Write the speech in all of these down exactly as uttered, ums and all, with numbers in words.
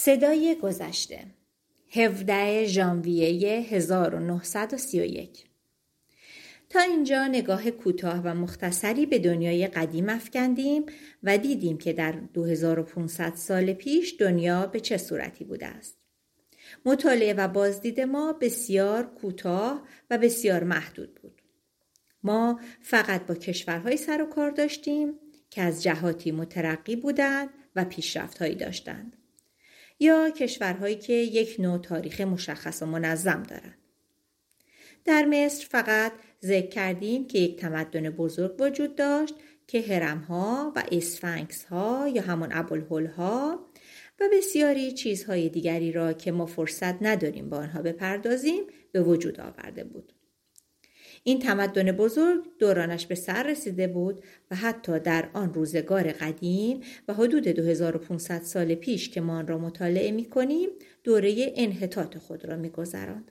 صدای گذشته هفدهم ژانویه هزار و نهصد و سی و یک. تا اینجا نگاه کوتاه و مختصری به دنیای قدیم افکندیم و دیدیم که در دو هزار و پانصد سال پیش دنیا به چه صورتی بوده است. مطالعه و بازدید ما بسیار کوتاه و بسیار محدود بود. ما فقط با کشورهای سر و کار داشتیم که از جهاتی مترقی بودند و پیشرفت‌هایی داشتند، یا کشورهایی که یک نوع تاریخ مشخص و منظم دارند. در مصر فقط ذکر کردیم که یک تمدن بزرگ وجود داشت که هرم‌ها و اسفنکس‌ها یا همون ابوالهول‌ها و بسیاری چیزهای دیگری را که ما فرصت نداریم با آنها بپردازیم به وجود آورده بود. این تمدن بزرگ دورانش به سر رسیده بود و حتی در آن روزگار قدیم و حدود دو هزار و پانصد سال پیش که ما آن را مطالعه می کنیم دوره انحطاط خود را می گذراند.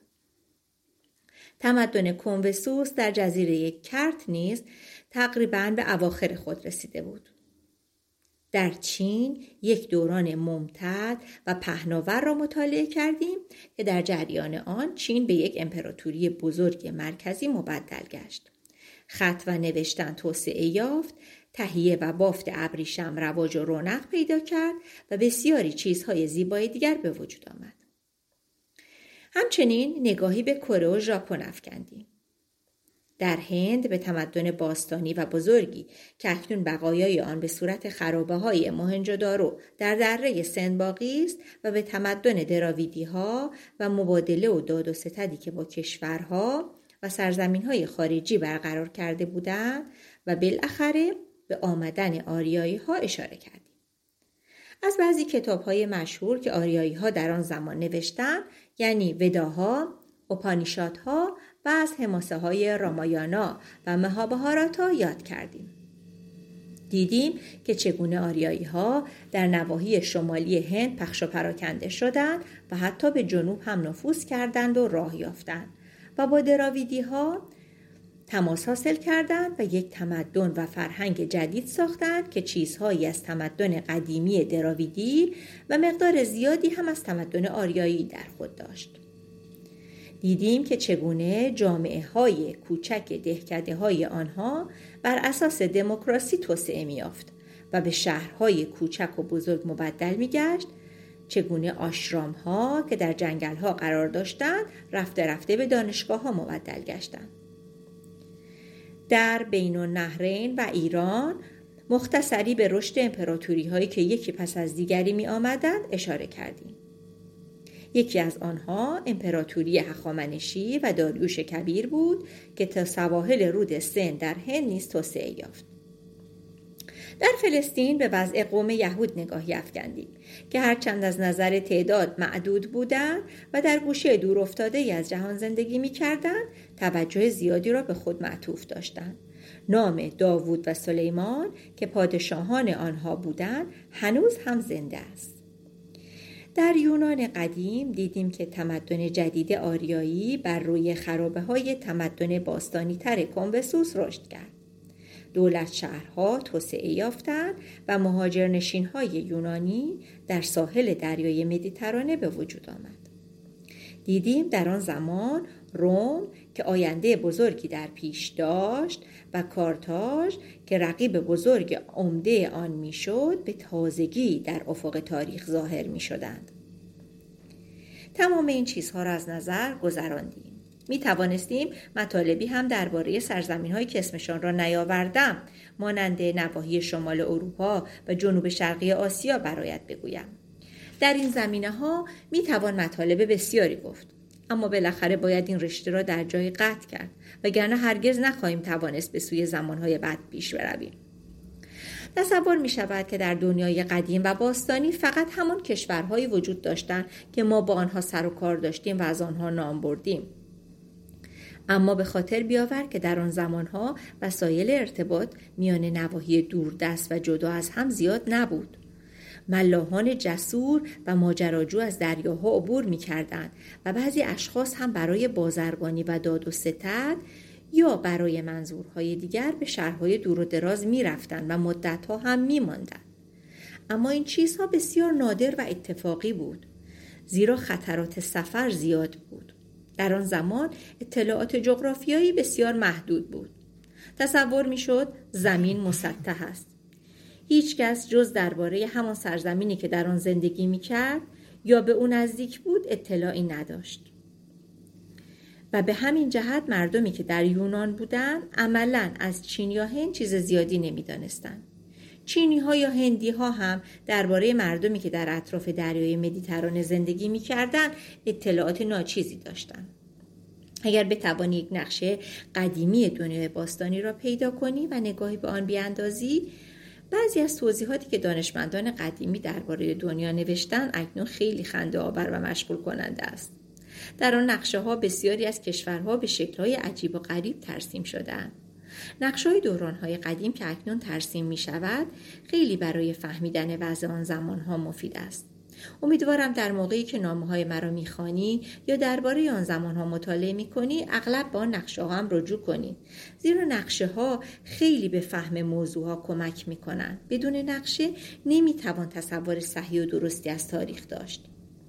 تمدن کنفوسیوس در جزیره کرت نیز تقریباً به اواخر خود رسیده بود. در چین یک دوران ممتد و پهناور را مطالعه کردیم که در جریان آن چین به یک امپراتوری بزرگ مرکزی مبدل گشت. خط و نوشتن توسعه یافت، تهیه و بافت ابریشم رواج و رونق پیدا کرد و بسیاری چیزهای زیبای دیگر به وجود آمد. همچنین نگاهی به کره و ژاپن افکندیم. در هند به تمدن باستانی و بزرگی که اکنون بقایای آن به صورت خرابه‌های موهنجودارو در دره سند باقی است و به تمدن دراویدی‌ها و مبادله و داد و ستدی که با کشورها و سرزمین‌های خارجی برقرار کرده بودند و بالاخره به آمدن آریایی‌ها اشاره کردیم. از بعضی کتاب‌های مشهور که آریایی‌ها در آن زمان نوشتند، یعنی وداها، اپانیشادها و از حماسه های رامایانا و مهابهاراتا یاد کردیم. دیدیم که چگونه آریایی ها در نواحی شمالی هند پخش و پراکنده شدند و حتی به جنوب هم نفوذ کردند و راه یافتند و با دراویدی ها تماس حاصل کردند و یک تمدن و فرهنگ جدید ساختند که چیزهایی از تمدن قدیمی دراویدی و مقدار زیادی هم از تمدن آریایی در خود داشت. دیدیم که چگونه جامعه های کوچک دهکده های آنها بر اساس دموکراسی توسعه می یافت و به شهرهای کوچک و بزرگ مبدل می گشت، چگونه آشرام ها که در جنگل ها قرار داشتند رفته رفته به دانشگاه ها مبدل گشتند. در بین النهرین و ایران مختصری به رشد امپراتوری هایی که یکی پس از دیگری می آمدند اشاره کردیم. یکی از آنها امپراتوری هخامنشی و داریوش کبیر بود که تا سواحل رود سند در هند نیز توسعه یافت. در فلسطین به وضع قوم یهود نگاهی افکندیم که هرچند از نظر تعداد معدود بودند و در گوشه دور افتاده ای از جهان زندگی می کردند، توجه زیادی را به خود معطوف داشتند. نام داوود و سلیمان که پادشاهان آنها بودند هنوز هم زنده است. در یونان قدیم دیدیم که تمدن جدید آریایی بر روی خرابه‌های تمدن باستانی تر کنفوسیوس رشد کرد. دولت شهرها توسعه یافتند و مهاجرنشین‌های یونانی در ساحل دریای مدیترانه به وجود آمد. دیدیم در آن زمان روم که آینده بزرگی در پیش داشت و کارتاژ که رقیب بزرگ عمده آن میشد به تازگی در افق تاریخ ظاهر می شدند. تمام این چیزها را از نظر گذراندیم. می توانستیم مطالبی هم درباره سرزمین‌هایی که اسمشان را نیاوردم مانند نواحی شمال اروپا و جنوب شرقی آسیا برایت بگویم. در این زمینه‌ها می توان مطالب بسیاری گفت، اما بالاخره باید این رشته را در جای قطع کرد وگرنه هرگز نخواهیم توانست به سوی زمانهای بعد پیش برویم. تصور می شود که در دنیای قدیم و باستانی فقط همان کشورهایی وجود داشتند که ما با آنها سر و کار داشتیم و از آنها نام بردیم. اما به خاطر بیاور که در آن زمانها وسایل ارتباط میان نواحی دوردست و جدا از هم زیاد نبود. ملاحان جسور و ماجراجو از دریاها عبور می کردند و بعضی اشخاص هم برای بازرگانی و داد و ستد یا برای منظورهای دیگر به شهرهای دور و دراز می رفتند و مدتها هم می ماندند. اما این چیزها بسیار نادر و اتفاقی بود، زیرا خطرات سفر زیاد بود. در آن زمان اطلاعات جغرافیایی بسیار محدود بود. تصور میشد زمین مسطح است. هیچ کس جز درباره همان سرزمینی که در آن زندگی میکرد یا به اون نزدیک بود اطلاعی نداشت. و به همین جهت مردمی که در یونان بودند عملاً از چین یا هند چیز زیادی نمیدانستند. چینی ها یا هندی ها هم درباره مردمی که در اطراف دریای مدیترانه زندگی می‌کردند اطلاعات ناچیزی داشتند. اگر بتوانی یک نقشه قدیمی دنیای باستانی را پیدا کنی و نگاهی به آن بیاندازی، بعضی از توضیحاتی که دانشمندان قدیمی درباره دنیا نوشتند اکنون خیلی خنده‌آور و مشغول کننده است. در آن نقشه ها بسیاری از کشورها به شکل‌های عجیب و غریب ترسیم شده‌اند. نقشه‌های دوران‌های قدیم که اکنون ترسیم می‌شود خیلی برای فهمیدن وضع آن زمان‌ها مفید است. امیدوارم در موقعی که نامه‌های مرا می‌خوانی یا درباره آن زمان‌ها مطالعه می‌کنی اغلب با آن نقشه‌ها هم رجوع کنی، زیرا نقشه‌ها خیلی به فهم موضوعها کمک می‌کنند. بدون نقشه نمی‌توان تصور صحیح و درستی از تاریخ داشت.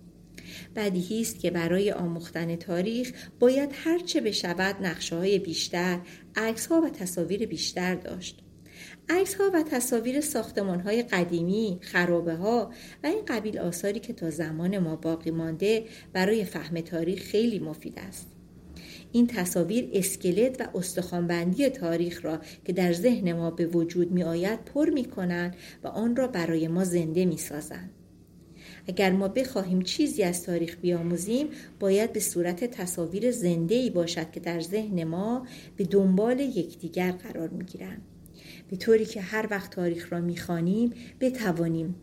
بدیهی است که برای آموختن تاریخ باید هرچه بشود نقشه‌های بیشتر، عکس‌ها و تصاویر بیشتر داشت. عکس‌ها و تصاویر ساختمان‌های قدیمی، خرابه‌ها و این قبیل آثاری که تا زمان ما باقی مانده برای فهم تاریخ خیلی مفید است. این تصاویر اسکلت و استخوان‌بندی تاریخ را که در ذهن ما به وجود می‌آید پر می‌کنند و آن را برای ما زنده می‌سازند. اگر ما بخواهیم چیزی از تاریخ بیاموزیم، باید به صورت تصاویر زنده‌ای باشد که در ذهن ما به دنبال یکدیگر قرار می‌گیرند، به طوری که هر وقت تاریخ را می‌خوانیم بتوانیم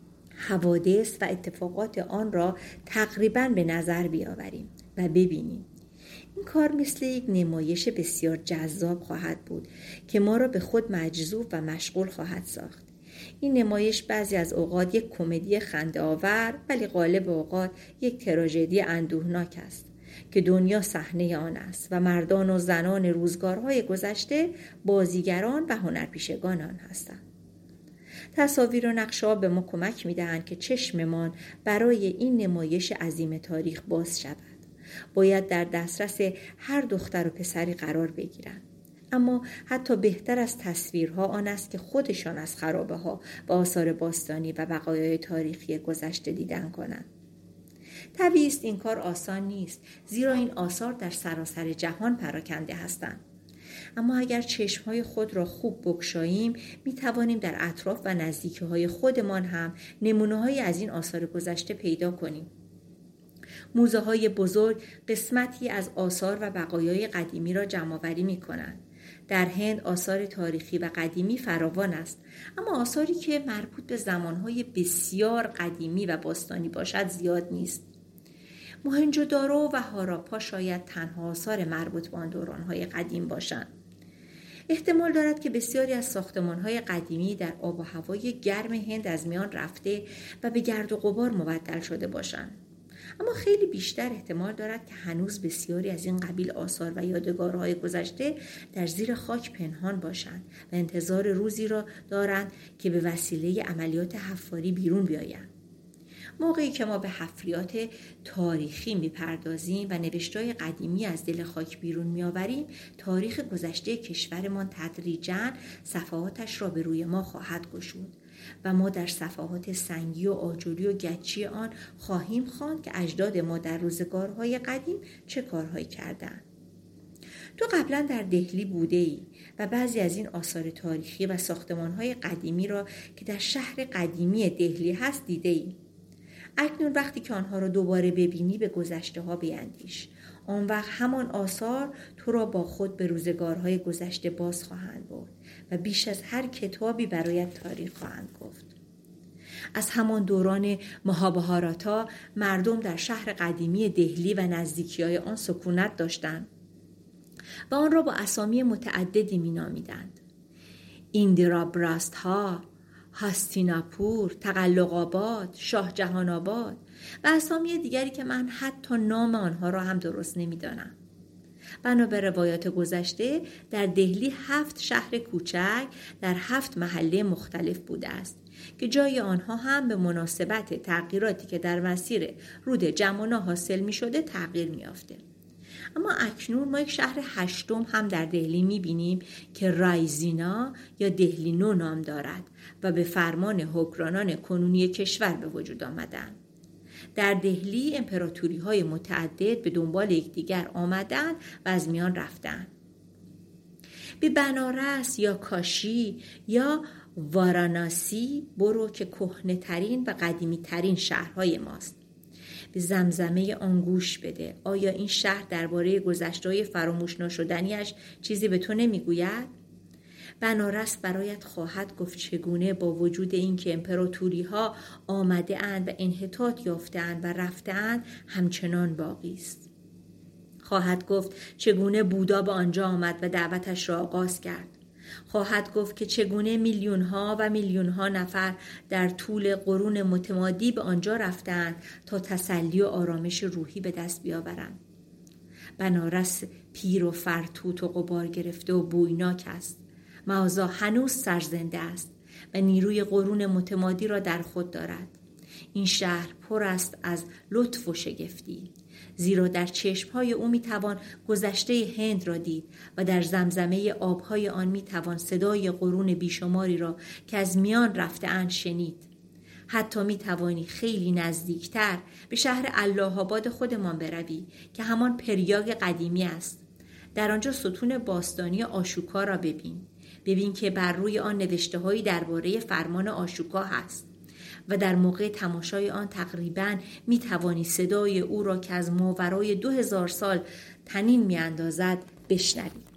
حوادث و اتفاقات آن را تقریباً به نظر بیاوریم و ببینیم. این کار مثل یک نمایش بسیار جذاب خواهد بود که ما را به خود مجذوب و مشغول خواهد ساخت. این نمایش بعضی از اوقات یک کمدی خنده‌آور ولی غالب اوقات یک تراژدی اندوهناک است که دنیا صحنه آن است و مردان و زنان روزگارهای گذشته بازیگران و هنرپیشگان آن هستند. تصاویر و نقشه‌ها به ما کمک می‌دهند که چشممان برای این نمایش عظیم تاریخ باز شود. باید در دسترس هر دختر و پسری قرار بگیرند. اما حتی بهتر از تصویرها آن است که خودشان از خرابه‌ها و آثار باستانی و بقایای تاریخی گذشته دیدن کنند. طبیعی است این کار آسان نیست، زیرا این آثار در سراسر جهان پراکنده هستند. اما اگر چشمهای خود را خوب بگشاییم، می توانیم در اطراف و نزدیکی‌های خودمان هم نمونه‌هایی از این آثار گذشته پیدا کنیم. موزه‌های بزرگ قسمتی از آثار و بقایای قدیمی را جمع‌آوری می‌کنند. در هند آثار تاریخی و قدیمی فراوان است، اما آثاری که مربوط به زمانهای بسیار قدیمی و باستانی باشد زیاد نیست. موهنجودارو و هاراپا شاید تنها آثار مربوط به آن دورانهای قدیم باشند. احتمال دارد که بسیاری از ساختمانهای قدیمی در آب و هوای گرم هند از میان رفته و به گرد و غبار مبدل شده باشند. اما خیلی بیشتر احتمال دارد که هنوز بسیاری از این قبیل آثار و یادگارهای گذشته در زیر خاک پنهان باشند و انتظار روزی را دارند که به وسیله عملیات حفاری بیرون بیایند. موقعی که ما به حفریات تاریخی میپردازیم و نوشته‌های قدیمی از دل خاک بیرون میآوریم، تاریخ گذشته کشورمان تدریجاً صفحاتش را به روی ما خواهد گشود و ما در صفحات سنگی و آجوری و گچی آن خواهیم خواند که اجداد ما در روزگارهای قدیم چه کارهایی کردند. تو قبلا در دهلی بوده ای و بعضی از این آثار تاریخی و ساختمانهای قدیمی را که در شهر قدیمی دهلی هست دیده ای. اکنون وقتی که آنها را دوباره ببینی به گذشته ها بیندیش. آن وقت همان آثار تو را با خود به روزگارهای گذشته باز خواهند برد و بیش از هر کتابی برایت تاریخ خواهند گفت. از همان دوران مهابهاراتا مردم در شهر قدیمی دهلی و نزدیکی‌های آن سکونت داشتند و آن را با اسامی متعددی می‌نامیدند. ایندرابراستها، هاستیناپور، تقلق‌آباد، شاه جهان آباد و اسامی دیگری که من حتی نام آنها را هم درست نمی‌دانم. بنا به روایات گذشته در دهلی هفت شهر کوچک در هفت محله مختلف بوده است که جای آنها هم به مناسبت تغییراتی که در مسیر رود جمونا حاصل می شده تغییر می یافته. اما اکنون ما یک شهر هشتم هم در دهلی می بینیم که رایزینا یا دهلی نو نام دارد و به فرمان حکمرانان کنونی کشور به وجود آمدند. در دهلی امپراتوری های متعدد به دنبال یکدیگر آمدند و از میان رفتند. به بنارس یا کاشی یا واراناسی برو که کهنه ترین و قدیمی ترین شهرهای ماست. به زمزمه آن گوش بده. آیا این شهر درباره گذشته‌های فراموش ناشدنیش چیزی به تو نمیگوید؟ بنارس برایت خواهد گفت چگونه با وجود اینکه امپراتوری ها آمده اند و انحطاط یافته اند و رفته اند همچنان باقی است. خواهد گفت چگونه بودا به آنجا آمد و دعوتش را آغاز کرد. خواهد گفت که چگونه میلیون ها و میلیون ها نفر در طول قرون متمادی به آنجا رفتند تا تسلی و آرامش روحی به دست بیاورند. بنارس پیر و فرتوت و غبار گرفته و بویناک است. معاذا هنوز سرزنده است و نیروی قرون متمادی را در خود دارد. این شهر پر است از لطف و شگفتی، زیرا در چشمهای او میتوان گذشته هند را دید و در زمزمه آبهای آن میتوان صدای قرون بیشماری را که از میان رفته اند شنید. حتی میتوانی خیلی نزدیکتر به شهر الله آباد خودمان بروی که همان پریاگ قدیمی است. در آنجا ستون باستانی آشوکا را ببین. ببین که بر روی آن نوشته هایی درباره فرمان آشوکا هست و در موقع تماشای آن تقریباً می توانی صدای او را که از ماورای دو هزار سال تنین می اندازد بشنوی.